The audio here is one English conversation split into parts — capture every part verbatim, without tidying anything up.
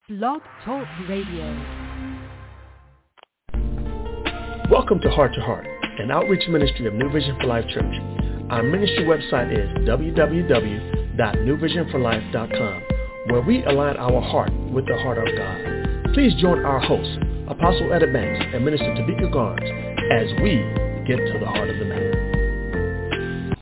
Blog Talk Radio. Welcome to Heart to Heart, an outreach ministry of New Vision for Life Church. Our ministry website is w w w dot new vision for life dot com, where we align our heart with the heart of God. Please join our hosts, Apostle Etta Banks and Minister Tavika Garnes, as we get to the heart of the matter.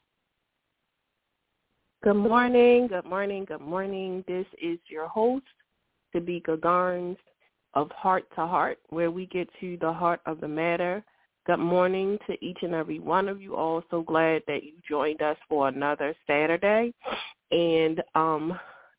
Good morning, good morning, good morning. This is your host, Tavika Garnes of Heart to Heart, where we get to the heart of the matter. Good morning to each and every one of you all. So glad that you joined us for another Saturday. And um,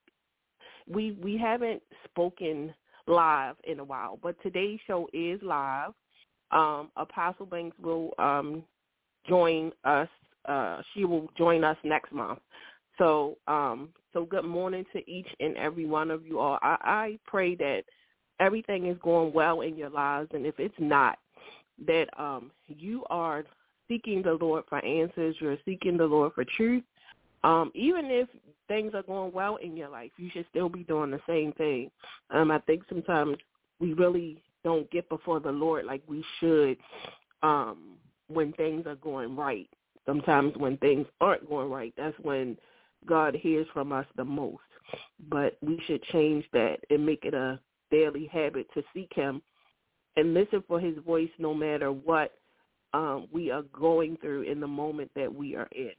we we haven't spoken live in a while, but today's show is live. Um, Apostle Banks will um, join us. Uh, she will join us next month. So, um, so good morning to each and every one of you all. I, I pray that everything is going well in your lives, and if it's not, that um, you are seeking the Lord for answers. You're seeking the Lord for truth. Um, even if things are going well in your life, you should still be doing the same thing. Um, I think sometimes we really don't get before the Lord like we should um, when things are going right. Sometimes when things aren't going right, that's when God hears from us the most. But we should change that and make it a daily habit to seek him and listen for his voice no matter what um, we are going through in the moment that we are in.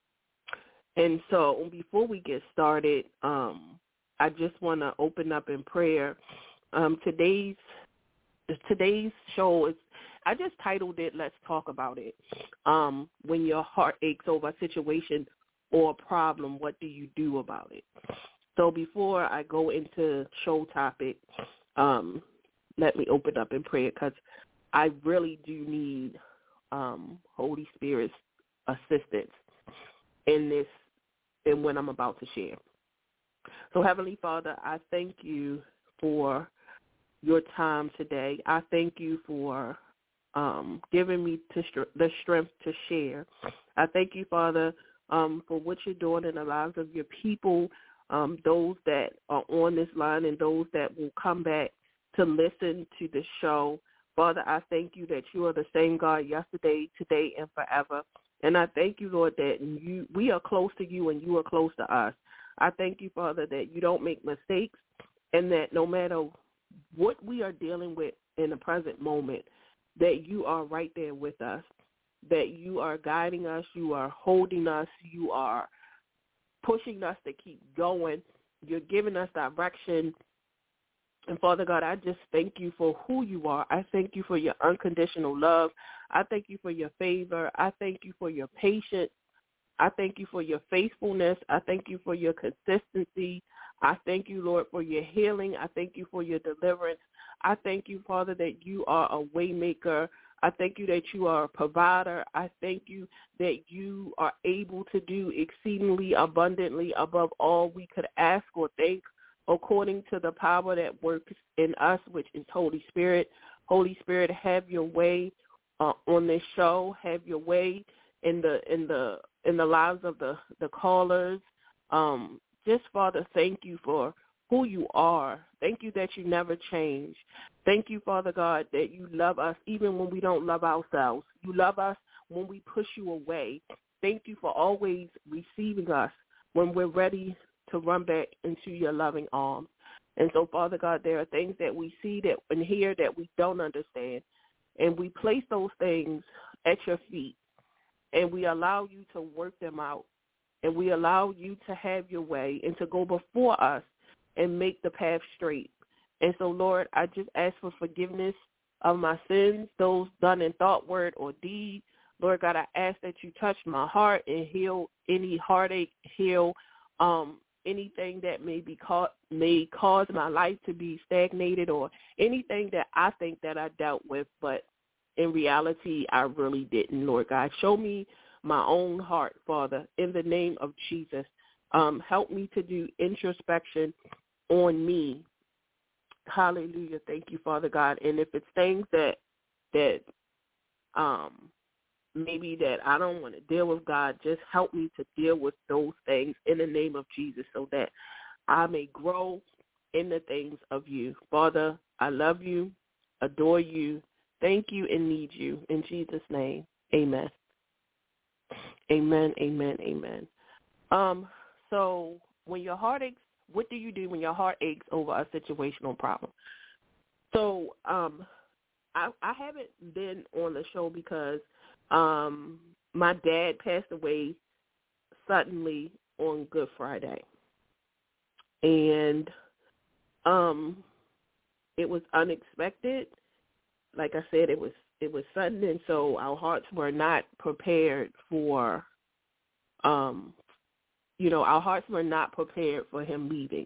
And so before we get started, um, I just want to open up in prayer. Um, today's today's show is, I just titled it, Let's Talk About It. Um, when your heart aches over a situation or a problem, what do you do about it? So before I go into show topic, um, let me open up in prayer because I really do need um, Holy Spirit's assistance in this and what I'm about to share. So Heavenly Father, I thank you for your time today. I thank you for um, giving me to str- the strength to share. I thank you, Father, um, for what you're doing in the lives of your people, um, those that are on this line and those that will come back to listen to the show. Father, I thank you that you are the same God yesterday, today, and forever. And I thank you, Lord, that you we are close to you and you are close to us. I thank you, Father, that you don't make mistakes and that no matter what we are dealing with in the present moment, that you are right there with us, that you are guiding us, you are holding us, you are pushing us to keep going. You're giving us direction. And, Father God, I just thank you for who you are. I thank you for your unconditional love. I thank you for your favor. I thank you for your patience. I thank you for your faithfulness. I thank you for your consistency. I thank you, Lord, for your healing. I thank you for your deliverance. I thank you, Father, that you are a way maker. I thank you that you are a provider. I thank you that you are able to do exceedingly abundantly above all we could ask or think, according to the power that works in us, which is Holy Spirit. Holy Spirit, have your way uh, on this show. Have your way in the in the in the lives of the the callers. Um, just Father, thank you for who you are. Thank you that you never change. Thank you, Father God, that you love us even when we don't love ourselves. You love us when we push you away. Thank you for always receiving us when we're ready to run back into your loving arms. And so, Father God, there are things that we see that and hear that we don't understand, and we place those things at your feet, and we allow you to work them out, and we allow you to have your way and to go before us and make the path straight. And so, Lord, I just ask for forgiveness of my sins, those done in thought, word, or deed. Lord God, I ask that you touch my heart and heal any heartache, heal um, anything that may be caught, may cause my life to be stagnated, or anything that I think that I dealt with, but in reality, I really didn't, Lord God. Show me my own heart, Father, in the name of Jesus. Um, help me to do introspection on me. Hallelujah. Thank you, Father God. And if it's things that that um, maybe that I don't want to deal with, God, just help me to deal with those things in the name of Jesus so that I may grow in the things of you. Father, I love you, adore you, thank you, and need you. In Jesus' name, amen. Amen, amen, amen. Um, so when your heart aches, what do you do when your heart aches over a situational problem? So um, I, I haven't been on the show because um, my dad passed away suddenly on Good Friday. And um, it was unexpected. Like I said, it was it was sudden, and so our hearts were not prepared for, um, you know, our hearts were not prepared for him leaving.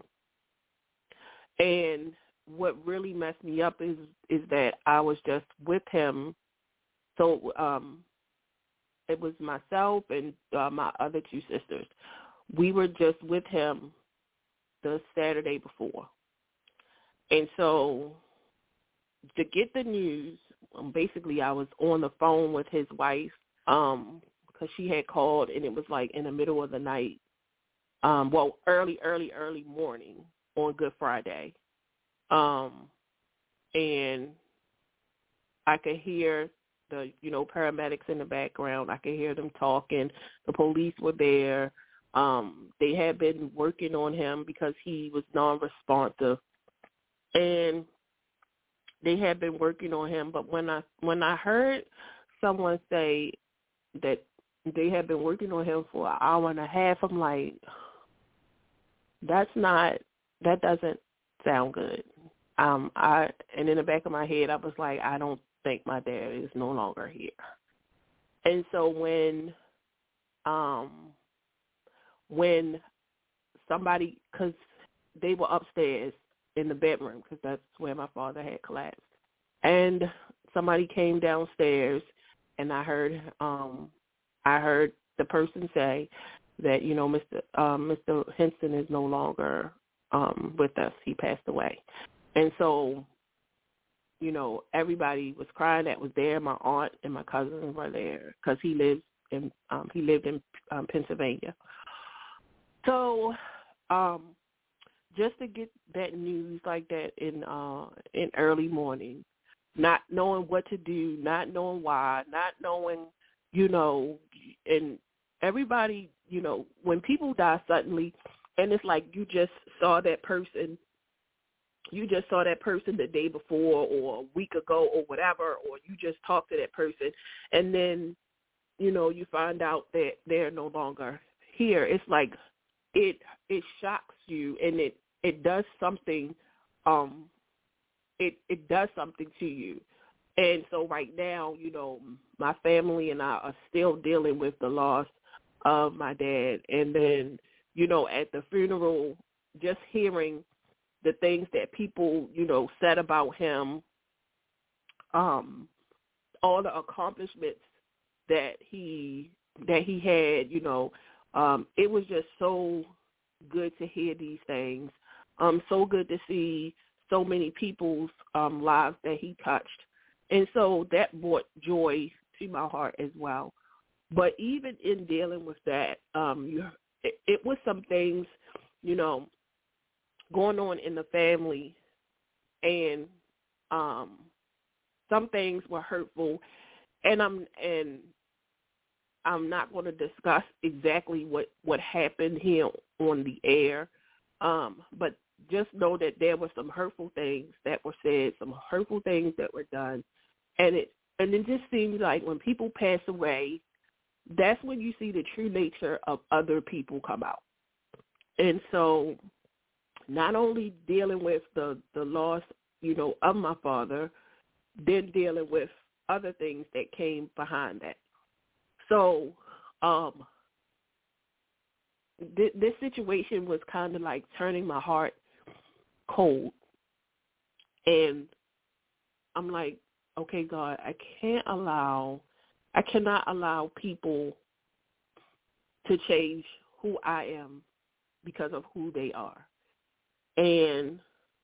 And what really messed me up is is that I was just with him. So um, it was myself and uh, my other two sisters. We were just with him the Saturday before. And so to get the news, um, basically I was on the phone with his wife um, because she had called, and it was like in the middle of the night, um, well, early, early, early morning on Good Friday. Um, and I could hear the, you know, paramedics in the background. I could hear them talking. The police were there. Um, they had been working on him because he was non-responsive. And they had been working on him, but when I when I heard someone say that they had been working on him for an hour and a half, I'm like, that's not, that doesn't sound good. Um, I and in the back of my head, I was like, I don't think my dad is no longer here. And so when, um, when somebody, because they were upstairs in the bedroom, because that's where my father had collapsed. And somebody came downstairs, and I heard, um, I heard the person say that, you know, Mister Um, Mister Henson is no longer um, with us. He passed away. And so, you know, everybody was crying that was there. My aunt and my cousins were there because he lives in um, he lived in um, Pennsylvania. So, um, just to get that news like that in uh, in early morning, not knowing what to do, not knowing why, not knowing, you know, and everybody, you know, when people die suddenly, and it's like you just saw that person, you just saw that person the day before or a week ago or whatever, or you just talked to that person, and then, you know, you find out that they're no longer here. It's like it it shocks you, and it, it does something, um, it, it does something to you. And so right now, you know, my family and I are still dealing with the loss of my dad. And then, you know, at the funeral, just hearing the things that people, you know, said about him, um, all the accomplishments that he that he had, you know, um, it was just so good to hear these things. Um, so good to see so many people's um, lives that he touched. And so that brought joy to my heart as well. But even in dealing with that, um, you, it, it was some things, you know, going on in the family, and um, some things were hurtful. And I'm and I'm not going to discuss exactly what, what happened here on the air, um, but just know that there were some hurtful things that were said, some hurtful things that were done, and it and it just seems like when people pass away, that's when you see the true nature of other people come out. And so, not only dealing with the the loss, you know, of my father, then dealing with other things that came behind that. So, um, th- this situation was kind of like turning my heart cold. And I'm like, okay, God, I can't allow, I cannot allow people to change who I am because of who they are. And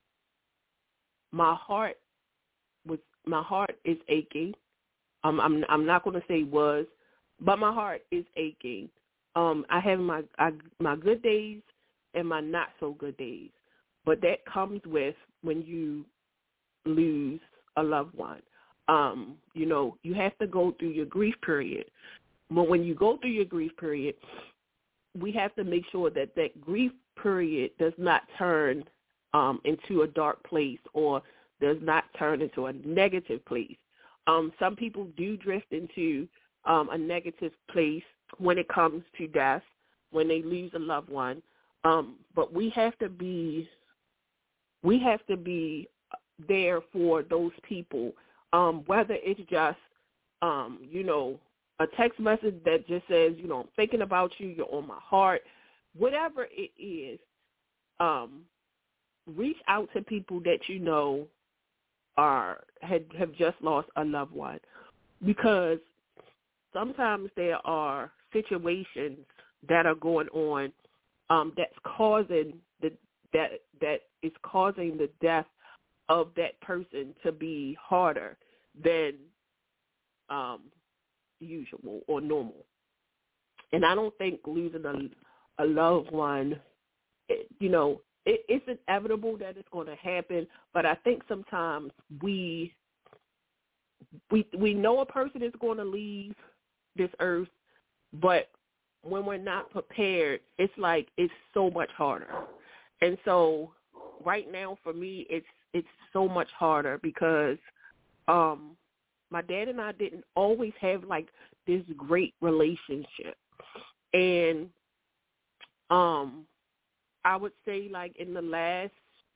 my heart was, my heart is aching. Um, I'm, I'm not going to say was, but my heart is aching. Um, I have my, I, my good days and my not so good days. but that comes with when you lose a loved one. Um, you know, you have to go through your grief period. But when you go through your grief period, we have to make sure that that grief period does not turn um, into a dark place or does not turn into a negative place. Um, some people do drift into um, a negative place when it comes to death, when they lose a loved one. Um, but we have to be, we have to be there for those people, um, whether it's just, um, you know, a text message that just says, you know, I'm thinking about you, you're on my heart, whatever it is, um, reach out to people that you know are had have just lost a loved one, because sometimes there are situations that are going on um, that's causing the that that is causing the death of that person to be harder than um, usual or normal. And I don't think losing a, a loved one, it, you know, it, it's inevitable that it's going to happen. But I think sometimes we we we know a person is going to leave this earth, but when we're not prepared, it's like it's so much harder. And so right now for me, it's it's so much harder because um, my dad and I didn't always have like this great relationship. And um, I would say like in the last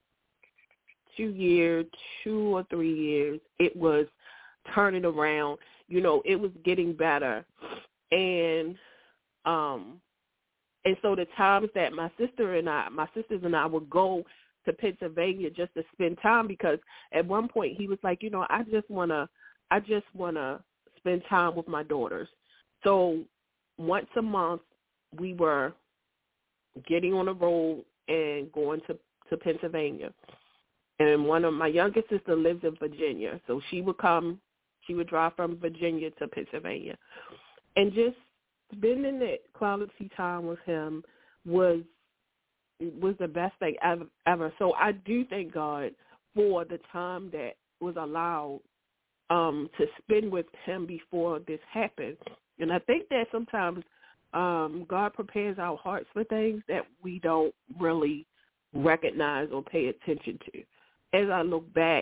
two years, two or three years, it was turning around. You know, it was getting better. And um, and so the times that my sister and I, my sisters and I would go to Pennsylvania just to spend time, because at one point he was like, you know, I just want to, I just want to spend time with my daughters. So once a month we were getting on the road and going to, to Pennsylvania. And one of my youngest sister lives in Virginia. So she would come, she would drive from Virginia to Pennsylvania. And just spending that quality time with him was was the best thing ever, ever. So I do thank God for the time that was allowed um, to spend with him before this happened. And I think that sometimes um, God prepares our hearts for things that we don't really recognize or pay attention to. As I look back,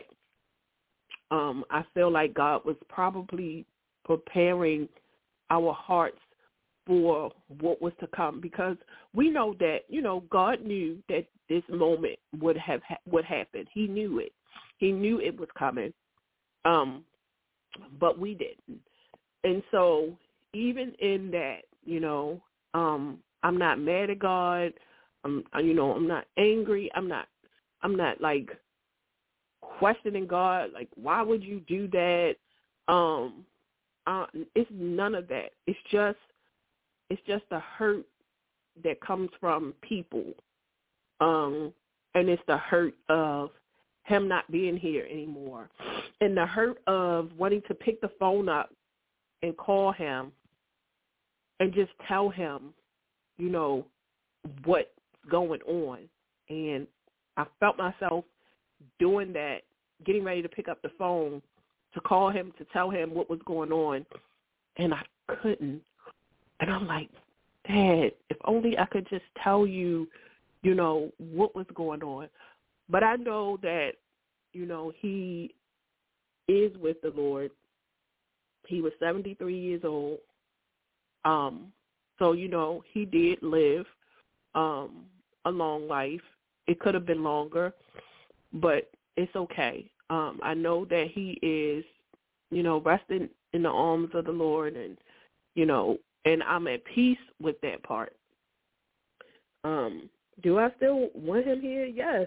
um, I feel like God was probably preparing our hearts for what was to come, because we know that, you know, God knew that this moment would have ha- would happen. He knew it. He knew it was coming, um, but we didn't. And so even in that, you know, um, I'm not mad at God. I'm, you know, I'm not angry. I'm not. I'm not like questioning God. Like, why would you do that? Um, uh, it's none of that. It's just. It's just the hurt that comes from people, um, and it's the hurt of him not being here anymore, and the hurt of wanting to pick the phone up and call him and just tell him, you know, what's going on. And I felt myself doing that, getting ready to pick up the phone to call him, to tell him what was going on, and I couldn't. And I'm like, Dad, if only I could just tell you, you know, what was going on. But I know that, you know, he is with the Lord. He was seventy-three years old. Um, so, you know, he did live um, a long life. It could have been longer, but it's okay. Um, I know that he is, you know, resting in the arms of the Lord, and, you know, and I'm at peace with that part. Um, do I still want him here? Yes.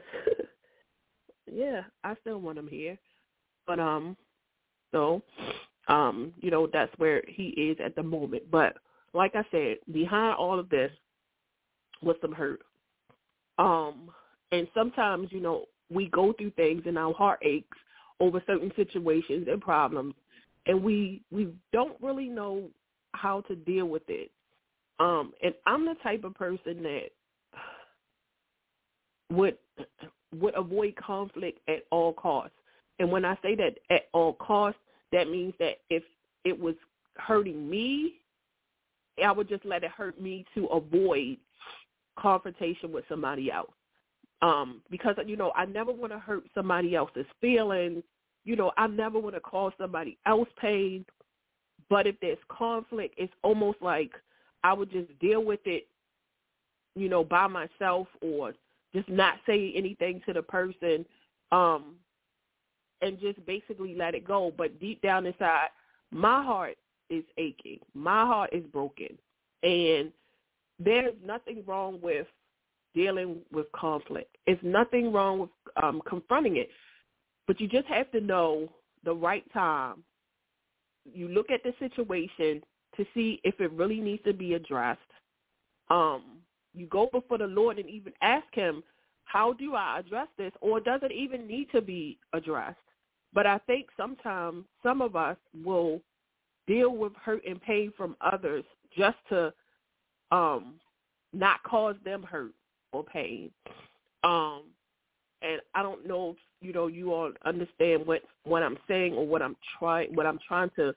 Yeah, I still want him here. But, um, so, um, you know, that's where he is at the moment. But like I said, behind all of this was some hurt. Um, and sometimes, you know, we go through things and our heart aches over certain situations and problems, and we we don't really know how to deal with it. Um, and I'm the type of person that would, would avoid conflict at all costs. And when I say that at all costs, that means that if it was hurting me, I would just let it hurt me to avoid confrontation with somebody else. Um, because, you know, I never want to hurt somebody else's feelings. You know, I never want to cause somebody else pain. But if there's conflict, it's almost like I would just deal with it, you know, by myself, or just not say anything to the person, um, and just basically let it go. But deep down inside, my heart is aching. My heart is broken. And there's nothing wrong with dealing with conflict. It's nothing wrong with um, confronting it. But you just have to know the right time. You look at the situation to see if it really needs to be addressed. Um, you go before the Lord and even ask him, how do I address this? Or does it even need to be addressed? But I think sometimes some of us will deal with hurt and pain from others just to um, not cause them hurt or pain. Um, and I don't know if, you know, you all understand what, what I'm saying or what I'm trying what I'm trying to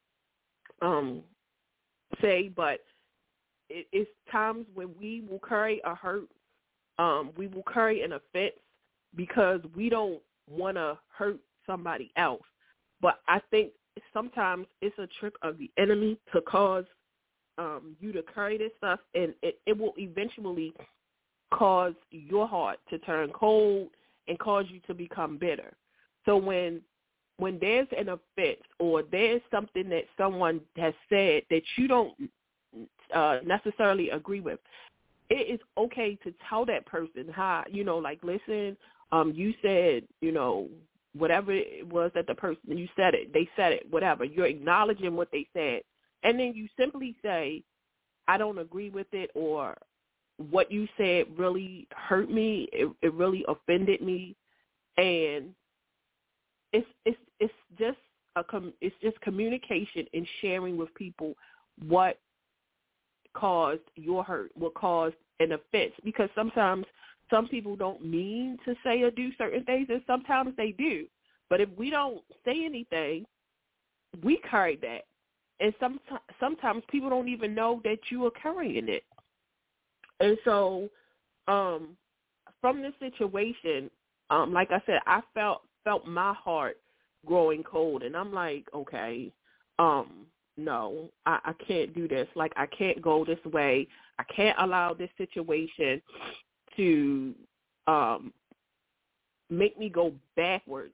um, say, but it, it's times when we will carry a hurt, um, we will carry an offense because we don't want to hurt somebody else. But I think sometimes it's a trick of the enemy to cause um, you to carry this stuff, and it, it will eventually cause your heart to turn cold and cause you to become bitter. So when when there's an offense or there's something that someone has said that you don't uh, necessarily agree with, it is okay to tell that person, hi, you know, like, listen, um, you said, you know, whatever it was that the person, you said it, they said it, whatever. You're acknowledging what they said. And then you simply say, I don't agree with it, or what you said really hurt me. It, it really offended me. And it's it's it's just a com- it's just communication and sharing with people what caused your hurt, what caused an offense. Because sometimes some people don't mean to say or do certain things, and sometimes they do. But if we don't say anything, we carry that. And some, sometimes people don't even know that you are carrying it. And so um, from this situation, um, like I said, I felt felt my heart growing cold. And I'm like, okay, um, no, I, I can't do this. Like, I can't go this way. I can't allow this situation to um, make me go backwards.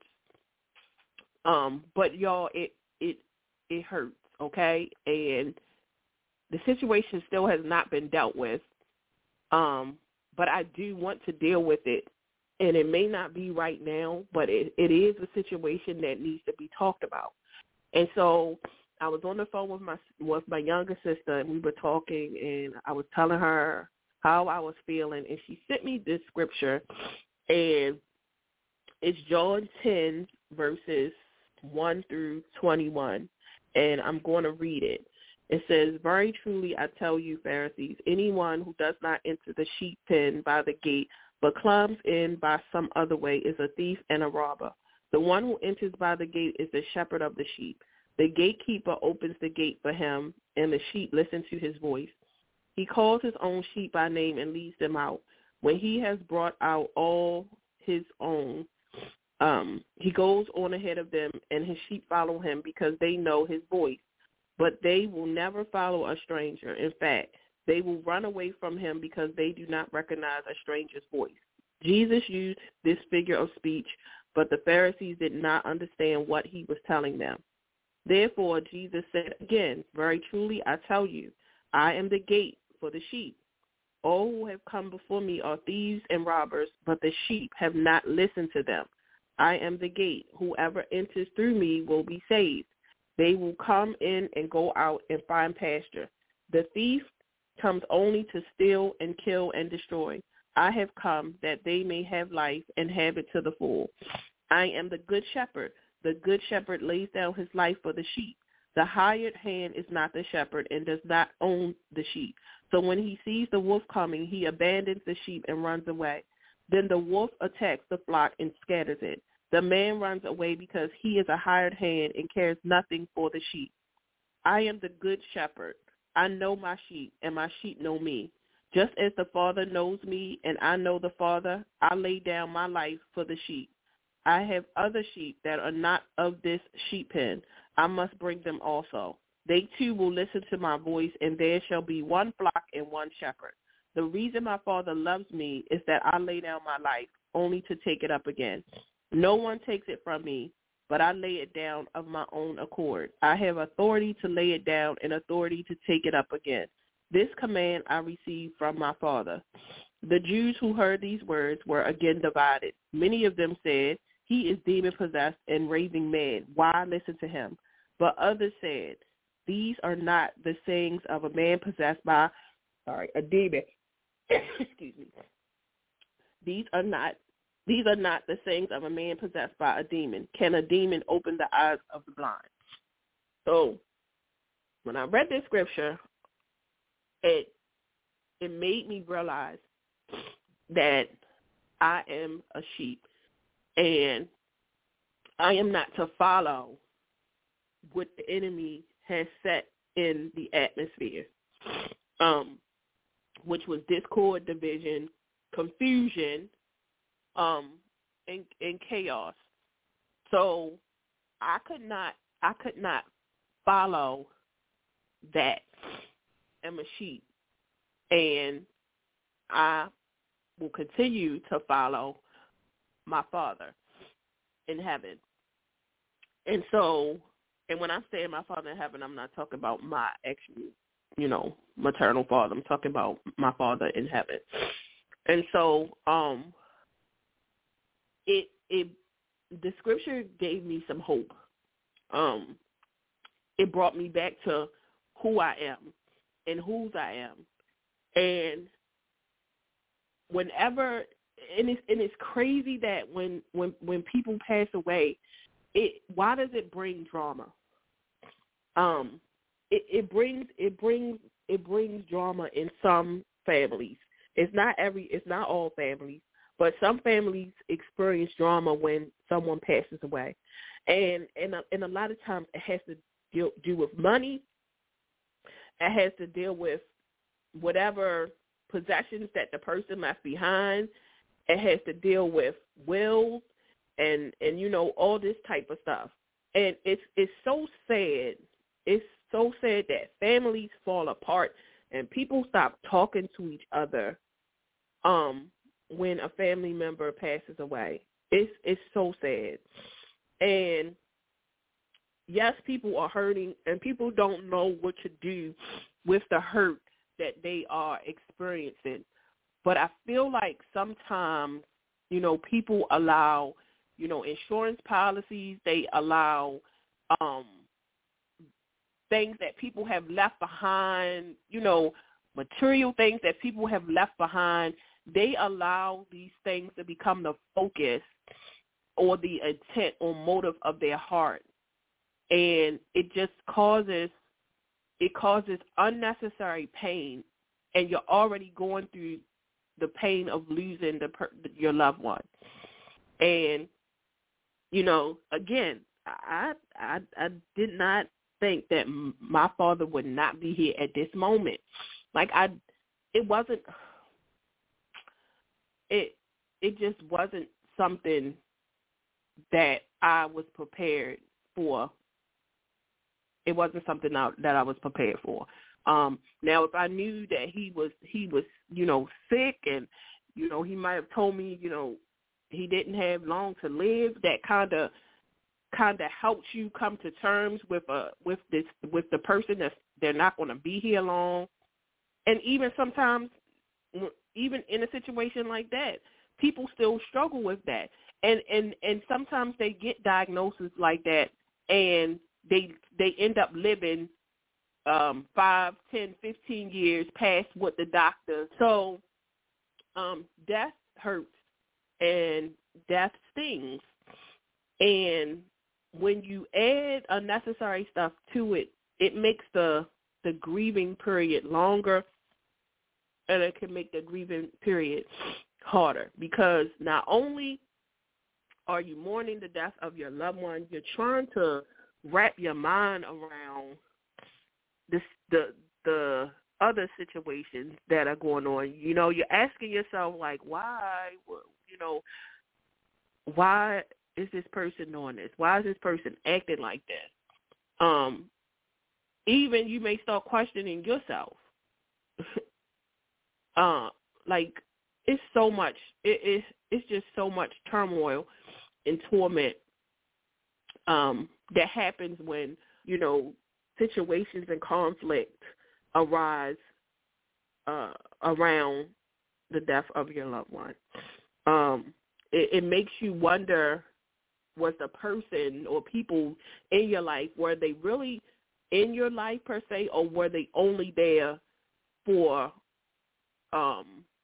Um, but, y'all, it, it, it hurts, okay? And the situation still has not been dealt with. Um, but I do want to deal with it, and it may not be right now, but it, it is a situation that needs to be talked about. And so I was on the phone with my with my younger sister, and we were talking, and I was telling her how I was feeling, and she sent me this scripture, and it's John ten, verses one through twenty-one, and I'm going to read it. It says, very truly I tell you, Pharisees, anyone who does not enter the sheep pen by the gate, but climbs in by some other way, is a thief and a robber. The one who enters by the gate is the shepherd of the sheep. The gatekeeper opens the gate for him, and the sheep listen to his voice. He calls his own sheep by name and leads them out. When he has brought out all his own, um, he goes on ahead of them, and his sheep follow him because they know his voice. But they will never follow a stranger. In fact, they will run away from him because they do not recognize a stranger's voice. Jesus used this figure of speech, but the Pharisees did not understand what he was telling them. Therefore, Jesus said again, very truly I tell you, I am the gate for the sheep. All who have come before me are thieves and robbers, but the sheep have not listened to them. I am the gate. Whoever enters through me will be saved. They will come in and go out and find pasture. The thief comes only to steal and kill and destroy. I have come that they may have life and have it to the full. I am the good shepherd. The good shepherd lays down his life for the sheep. The hired hand is not the shepherd and does not own the sheep. So when he sees the wolf coming, he abandons the sheep and runs away. Then the wolf attacks the flock and scatters it. The man runs away because he is a hired hand and cares nothing for the sheep. I am the good shepherd. I know my sheep, and my sheep know me. Just as the Father knows me, and I know the Father, I lay down my life for the sheep. I have other sheep that are not of this sheep pen. I must bring them also. They too will listen to my voice, and there shall be one flock and one shepherd. The reason my Father loves me is that I lay down my life, only to take it up again. No one takes it from me, but I lay it down of my own accord. I have authority to lay it down and authority to take it up again. This command I received from my Father. The Jews who heard these words were again divided. Many of them said, he is demon-possessed and raving mad. Why listen to him? But others said, these are not the sayings of a man possessed by, sorry, a demon. Excuse me. These are not These are not the sayings of a man possessed by a demon. Can a demon open the eyes of the blind? So when I read this scripture, it it made me realize that I am a sheep and I am not to follow what the enemy has set in the atmosphere, um, which was discord, division, confusion, Um, and, and chaos. So I could not, I could not follow that. I'm a sheep, and I will continue to follow my Father in heaven. And so, and when I say my Father in heaven, I'm not talking about my actual, you know, maternal father. I'm talking about my Father in heaven. And so, um. It it the scripture gave me some hope. Um, it brought me back to who I am and whose I am, and whenever and it's and it's crazy that when when when people pass away, it why does it bring drama? Um, it, it brings it brings it brings drama in some families. It's not every it's not all families. But some families experience drama when someone passes away. And and a, and a lot of times it has to deal, do with money. It has to deal with whatever possessions that the person left behind. It has to deal with wills and, and you know, all this type of stuff. And it's it's so sad. It's so sad that families fall apart and people stop talking to each other. Um. when a family member passes away. It's it's so sad. And yes, people are hurting and people don't know what to do with the hurt that they are experiencing. But I feel like sometimes, you know, people allow, you know, insurance policies, they allow um, things that people have left behind, you know, material things that people have left behind. They allow these things to become the focus or the intent or motive of their heart. And it just causes, it causes unnecessary pain. And you're already going through the pain of losing the per, your loved one. And, you know, again, I, I, I did not think that my father would not be here at this moment. Like I, it wasn't, It it just wasn't something that I was prepared for. It wasn't something that I was prepared for. Um, now, if I knew that he was he was you know sick and you know he might have told me you know he didn't have long to live, that kind of kind of helps you come to terms with a with this with the person that they're not going to be here long. And even sometimes, even in a situation like that, people still struggle with that. And, and, and sometimes they get diagnoses like that and they they end up living um, five, ten, fifteen years past what the doctor. So um, death hurts and death stings. And when you add unnecessary stuff to it, it makes the the grieving period longer, and it can make the grieving period harder because not only are you mourning the death of your loved one, you're trying to wrap your mind around this, the the other situations that are going on. You know, you're asking yourself, like, why, you know, why is this person doing this? Why is this person acting like this? Um, even you may start questioning yourself. uh, like, it's so much, it, it, it's just so much turmoil and torment um, that happens when, you know, situations and conflict arise uh, around the death of your loved one. Um, it, it makes you wonder, was the person or people in your life, were they really in your life per se, or were they only there for um,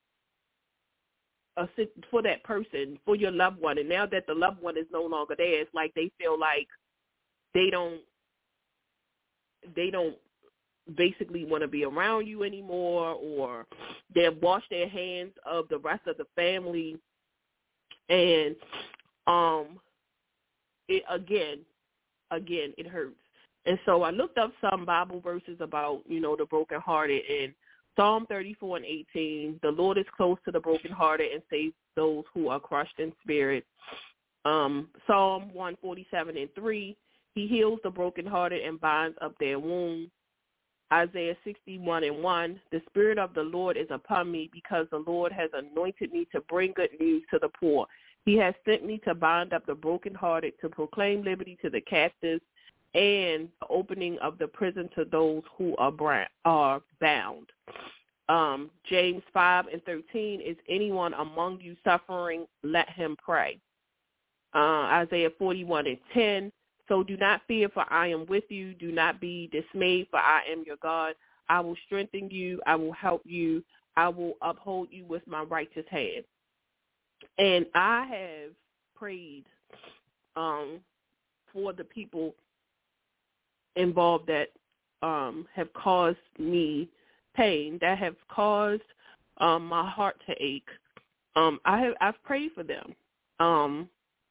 a, for that person, for your loved one? And now that the loved one is no longer there, it's like they feel like they don't, they don't basically want to be around you anymore, or they've washed their hands of the rest of the family. And um, it, again, again, it hurts. And so I looked up some Bible verses about, you know, the brokenhearted. In Psalm thirty-four and eighteen, the Lord is close to the brokenhearted and saves those who are crushed in spirit. Um, Psalm one forty-seven and three, he heals the brokenhearted and binds up their wounds. Isaiah sixty-one and one, the Spirit of the Lord is upon me because the Lord has anointed me to bring good news to the poor. He has sent me to bind up the brokenhearted, to proclaim liberty to the captives, and the opening of the prison to those who are, brand, are bound. Um, James five and thirteen, is anyone among you suffering? Let him pray. Uh, Isaiah forty-one and ten, so do not fear, for I am with you. Do not be dismayed, for I am your God. I will strengthen you. I will help you. I will uphold you with my righteous hand. And I have prayed um, for the people involved that um, have caused me pain, that have caused um, my heart to ache. Um, I have I've prayed for them. Um,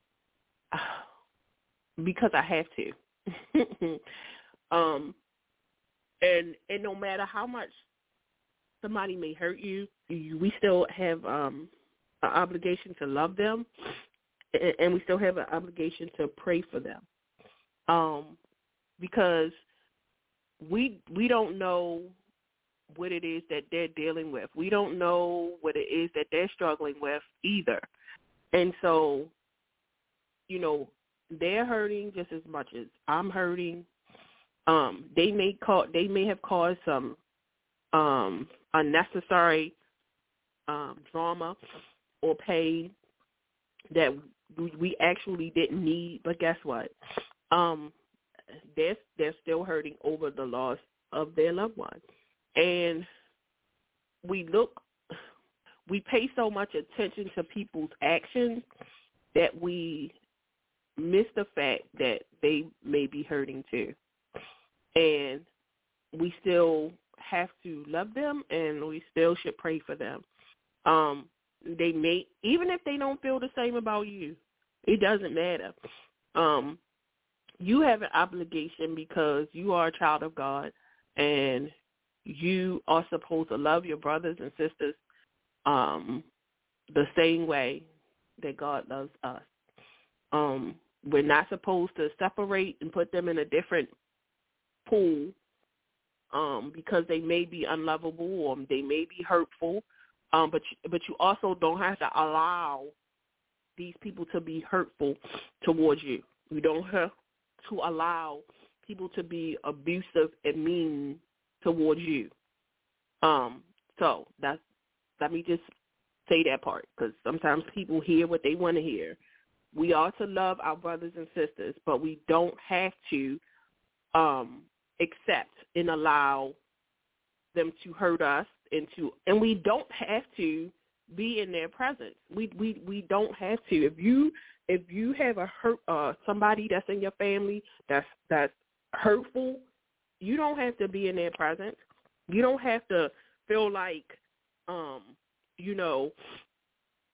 because I have to. um, and and no matter how much somebody may hurt you, you we still have um, an obligation to love them, and, and we still have an obligation to pray for them. Um, because we we don't know what it is that they're dealing with. We don't know what it is that they're struggling with either. And so, you know, they're hurting just as much as I'm hurting. Um, they may cause, they may have caused some um, unnecessary um, drama or pain that we actually didn't need. But guess what? Um, they're they're still hurting over the loss of their loved one, and we look, we pay so much attention to people's actions that we miss the fact that they may be hurting too. And we still have to love them, and we still should pray for them. Um, they may, even if they don't feel the same about you, it doesn't matter. Um, you have an obligation because you are a child of God, and you are supposed to love your brothers and sisters um, the same way that God loves us. Um, we're not supposed to separate and put them in a different pool um, because they may be unlovable or they may be hurtful. Um, but but you also don't have to allow these people to be hurtful towards you. You don't have to allow people to be abusive and mean towards you. Um, so that's let me just say that part, because sometimes people hear what they want to hear. We are to love our brothers and sisters, but we don't have to um, accept and allow them to hurt us, and to, and we don't have to be in their presence. We we we don't have to. If you if you have a hurt uh, somebody that's in your family that's that's hurtful, you don't have to be in their presence. You don't have to feel like um, you know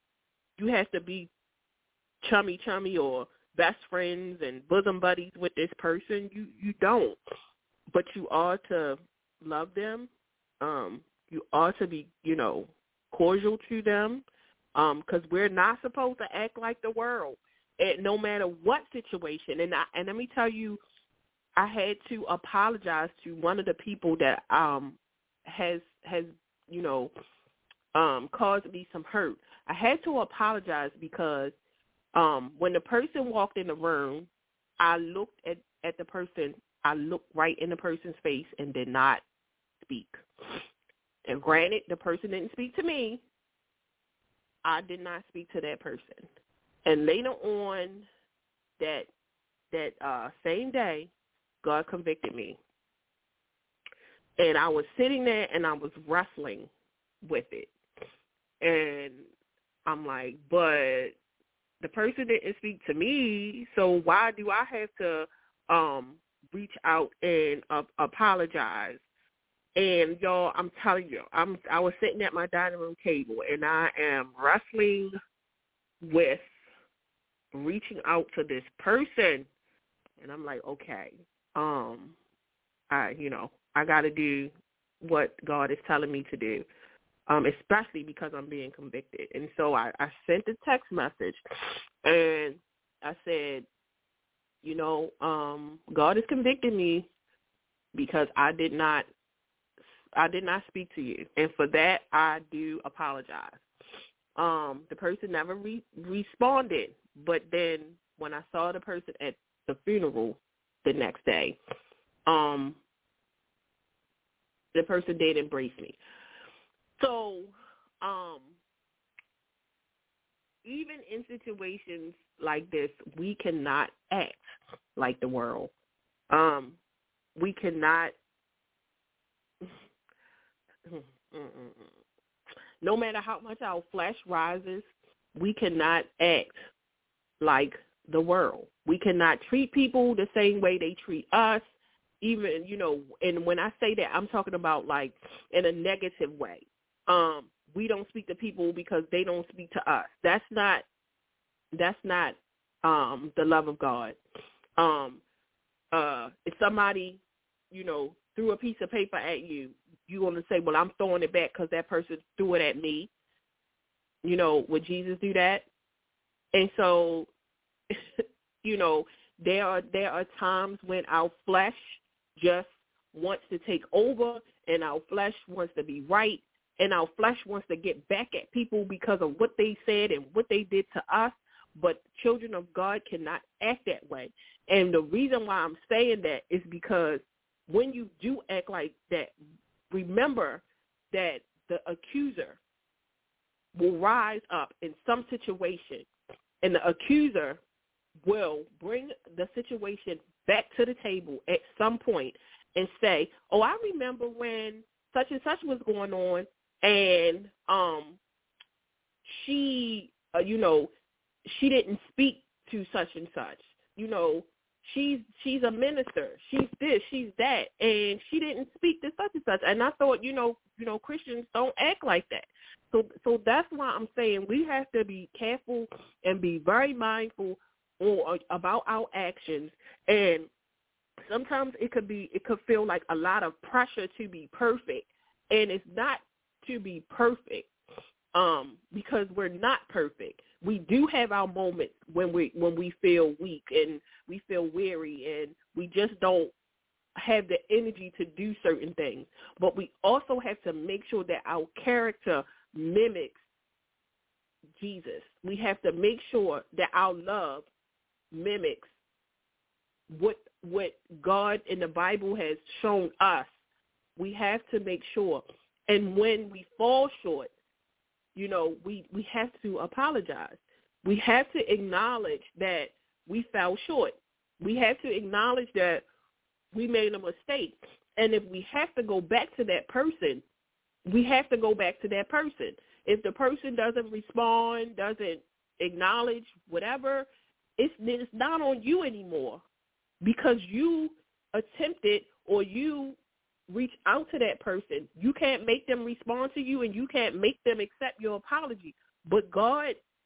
you have to be chummy chummy or best friends and bosom buddies with this person. You you don't. But you are to love them. Um, you are to be, you know, cordial to them, because um, we're not supposed to act like the world, and no matter what situation. And I, and let me tell you, I had to apologize to one of the people that um has has you know um caused me some hurt. I had to apologize because um when the person walked in the room, I looked at, at the person. I looked right in the person's face and did not speak. And granted, the person didn't speak to me. I did not speak to that person. And later on that that uh, same day, God convicted me. And I was sitting there and I was wrestling with it. And I'm like, but the person didn't speak to me, so why do I have to um, reach out and uh, apologize? And y'all, I'm telling you, I'm I was sitting at my dining room table and I am wrestling with reaching out to this person, and I'm like, okay, um, I you know I got to do what God is telling me to do, um, especially because I'm being convicted. And so I, I sent a text message, and I said, you know, um, God is convicting me because I did not. I did not speak to you, and for that, I do apologize. Um, the person never re- responded, but then when I saw the person at the funeral the next day, um, the person did embrace me. So um, even in situations like this, we cannot act like the world. Um, we cannot... No matter how much our flesh rises, we cannot act like the world. We cannot treat people the same way they treat us, even, you know, and when I say that, I'm talking about like in a negative way. Um, we don't speak to people because they don't speak to us. That's not, that's not um, the love of God. Um, uh, if somebody, you know, threw a piece of paper at you, you're going to say, well, I'm throwing it back because that person threw it at me. You know, would Jesus do that? And so, you know, there are there are times when our flesh just wants to take over, and our flesh wants to be right, and our flesh wants to get back at people because of what they said and what they did to us. But children of God cannot act that way. And the reason why I'm saying that is because when you do act like that, remember that the accuser will rise up in some situation, and the accuser will bring the situation back to the table at some point and say, oh, I remember when such and such was going on, and um, she, uh, you know, she didn't speak to such and such, you know, She's she's a minister. She's this. She's that, and she didn't speak to such and such. And I thought, you know, you know, Christians don't act like that. So so that's why I'm saying we have to be careful and be very mindful on, about our actions. And sometimes it could be it could feel like a lot of pressure to be perfect, and it's not to be perfect. Um, because we're not perfect. We do have our moments when we when we feel weak and we feel weary and we just don't have the energy to do certain things. But we also have to make sure that our character mimics Jesus. We have to make sure that our love mimics what what God in the Bible has shown us. We have to make sure. And when we fall short, you know, we, we have to apologize. We have to acknowledge that we fell short. We have to acknowledge that we made a mistake. And if we have to go back to that person, we have to go back to that person. If the person doesn't respond, doesn't acknowledge whatever, it's, it's not on you anymore because you attempted or you reach out to that person. You can't make them respond to you, and you can't make them accept your apology. But God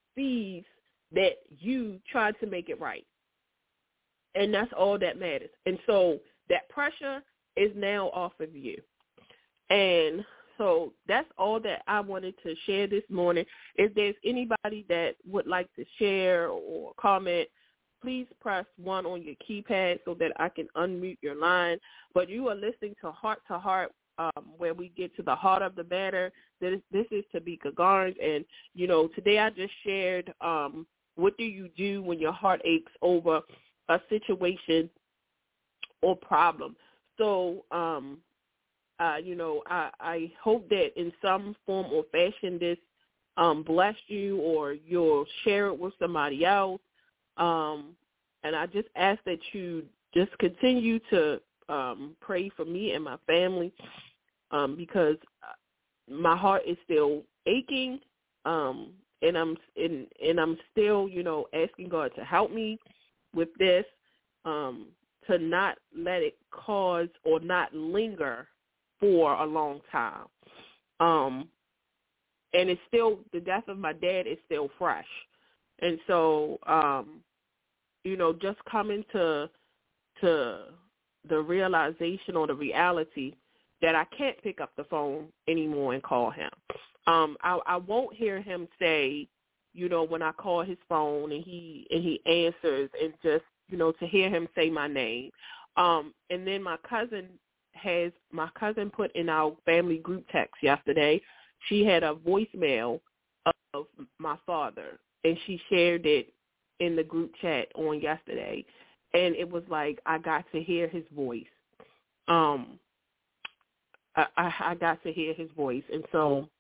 sees that you tried to make it right. And that's all that matters. And so that pressure is now off of you. And so that's all that I wanted to share this morning. If there's anybody that would like to share or comment, please press one on your keypad so that I can unmute your line. But you are listening to Heart to Heart, um, where we get to the heart of the matter. This, this is Tabika Garnes. And, you know, today I just shared um, what do you do when your heart aches over a situation or problem. So, um, uh, you know, I, I hope that in some form or fashion this um, blessed you, or you'll share it with somebody else. Um, and I just ask that you just continue to um, pray for me and my family, um, because my heart is still aching, um, and I'm and, and I'm still, you know, asking God to help me with this, um, to not let it cause or not linger for a long time. Um, and it's still, the death of my dad is still fresh. And so, um, you know, just coming to to the realization or the reality that I can't pick up the phone anymore and call him. Um, I, I won't hear him say, you know, when I call his phone and he and he answers, and just, you know, to hear him say my name. Um, and then my cousin has, my cousin put in our family group text yesterday, she had a voicemail of my father, and she shared it in the group chat on yesterday. And it was like, I got to hear his voice. Um, I, I, I got to hear his voice. And so,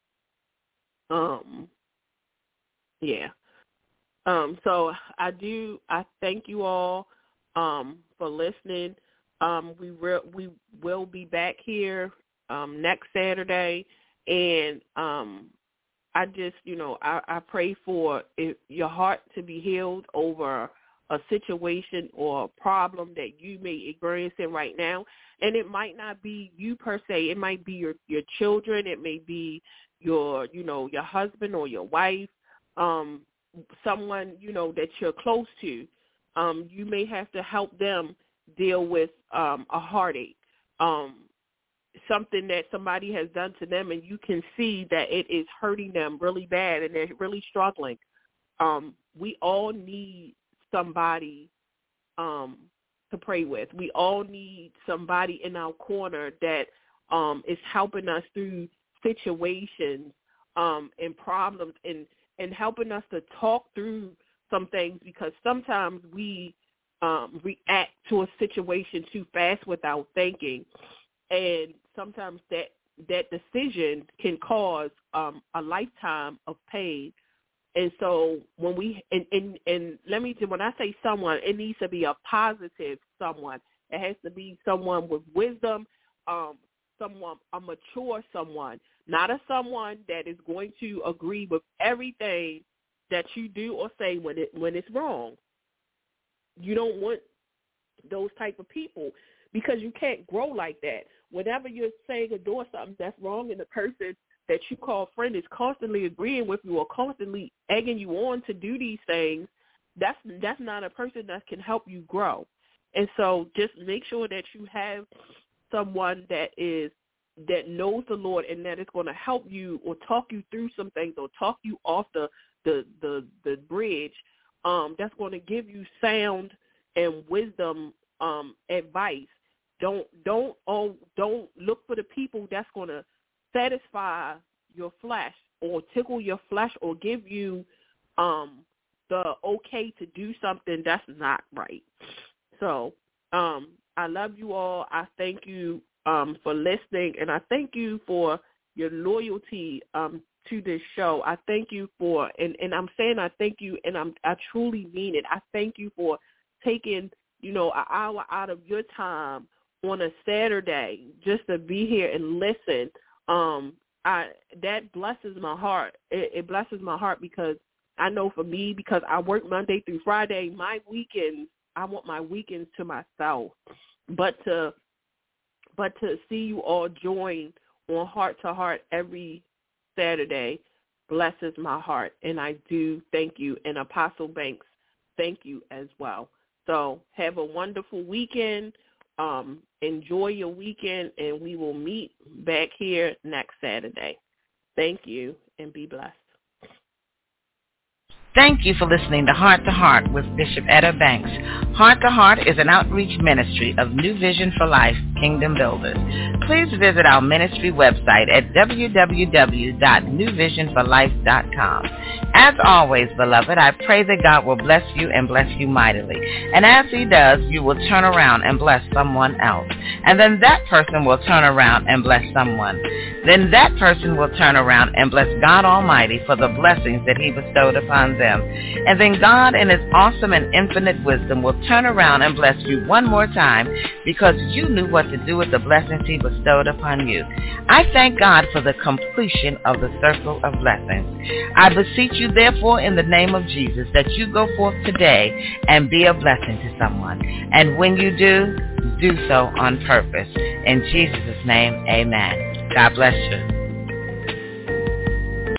um, yeah. Um, so I do, I thank you all um, for listening. Um, we, re- we will be back here um, next Saturday. And um, I just, you know, I, I pray for it, your heart to be healed over a situation or a problem that you may experience in right now. And it might not be you per se. It might be your, your children. It may be your, you know, your husband or your wife, um, someone, you know, that you're close to. Um, you may have to help them deal with um, a heartache, um, something that somebody has done to them, and you can see that it is hurting them really bad and they're really struggling. Um, we all need somebody um, to pray with. We all need somebody in our corner that um, is helping us through situations um, and problems, and, and helping us to talk through some things, because sometimes we um, react to a situation too fast without thinking. And sometimes that, that decision can cause um, a lifetime of pain. And so when we, and, and, and let me, when I say someone, it needs to be a positive someone. It has to be someone with wisdom, um, someone, a mature someone, not a someone that is going to agree with everything that you do or say when it, when it's wrong. You don't want those type of people, because you can't grow like that. Whenever you're saying or doing something that's wrong, and the person that you call friend is constantly agreeing with you or constantly egging you on to do these things, that's that's not a person that can help you grow. And so just make sure that you have someone that is that knows the Lord, and that is going to help you or talk you through some things, or talk you off the the the, the bridge, um, that's going to give you sound and wisdom um, advice. Don't don't oh, don't look for the people that's going to satisfy your flesh or tickle your flesh or give you um, the okay to do something that's not right. So um, I love you all. I thank you um, for listening, and I thank you for your loyalty um, to this show. I thank you for, and, and I'm saying I thank you, and I'm, I truly mean it. I thank you for taking, you know, an hour out of your time on a Saturday just to be here and listen. Um, I that blesses my heart. It, it blesses my heart, because I know for me, because I work Monday through Friday, my weekends, I want my weekends to myself. But to but to see you all join on Heart to Heart every Saturday, blesses my heart, and I do thank you. And Apostle Banks, thank you as well. So have a wonderful weekend. Um, enjoy your weekend, and we will meet back here next Saturday. Thank you, and be blessed. Thank you for listening to Heart to Heart with Bishop Etta Banks. Heart to Heart is an outreach ministry of New Vision for Life Kingdom Builders. Please visit our ministry website at w w w dot new vision for life dot com. As always, beloved, I pray that God will bless you and bless you mightily. And as He does, you will turn around and bless someone else. And then that person will turn around and bless someone. Then that person will turn around and bless God Almighty for the blessings that He bestowed upon them. And then God, in His awesome and infinite wisdom, will turn around and bless you one more time because you knew what to do with the blessings He bestowed upon you. I thank God for the completion of the circle of blessings. I beseech you, therefore, in the name of Jesus, that you go forth today and be a blessing to someone. And when you do, do so on purpose. In Jesus' name, amen. God bless you.